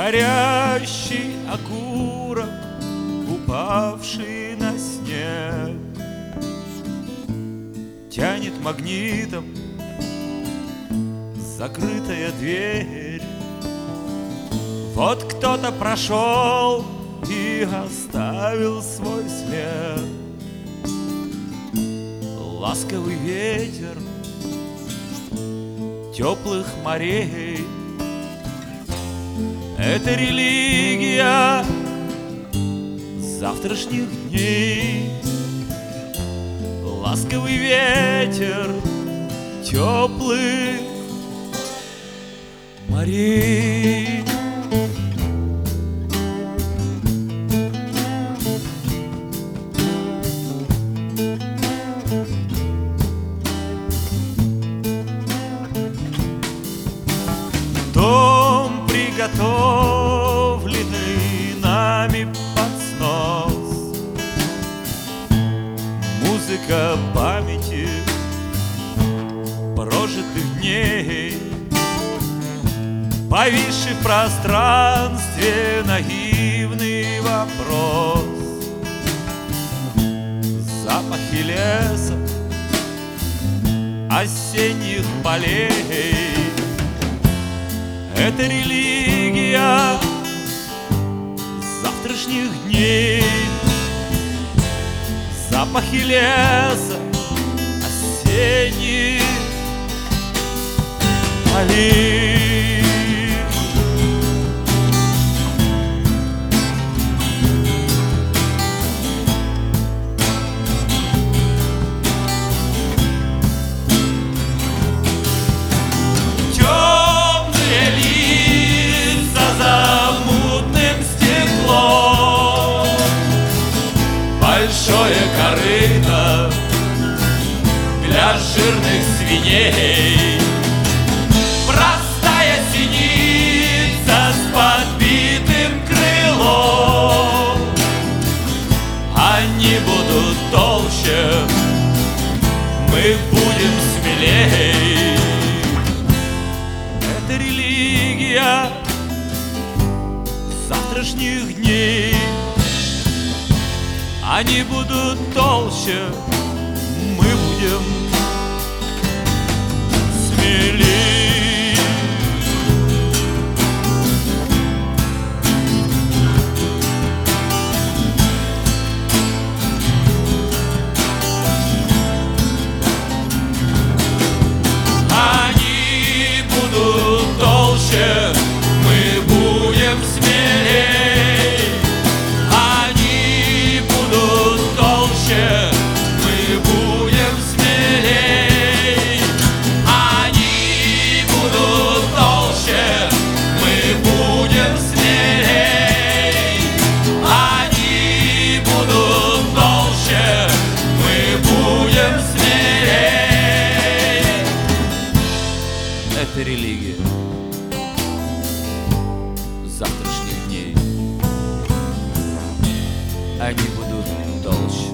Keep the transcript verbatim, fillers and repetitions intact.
горящий окурок, упавший на снег, тянет магнитом закрытая дверь. Вот кто-то прошел и оставил свой след. Ласковый ветер теплых морей — это религия завтрашних дней. Ласковый ветер теплых морей. Дом, приготовленный нами под снос, музыка памяти прожитых дней, повисший в пространстве наивный вопрос. Запахи леса, осенних полей — это религия завтрашних дней. Запахи леса, осенних полей. Большое корыто для жирных свиней, простая синица с подбитым крылом. Они будут толще, мы будем смелей. Это религия завтрашних дней. Они будут толще, мы будем смелей. Они будут толще, мы будем смелей. Мы будем смелей. Они будут толще, мы будем смелей. Они будут толще, мы будем смелей. Это религия завтрашних дней. Они будут толще.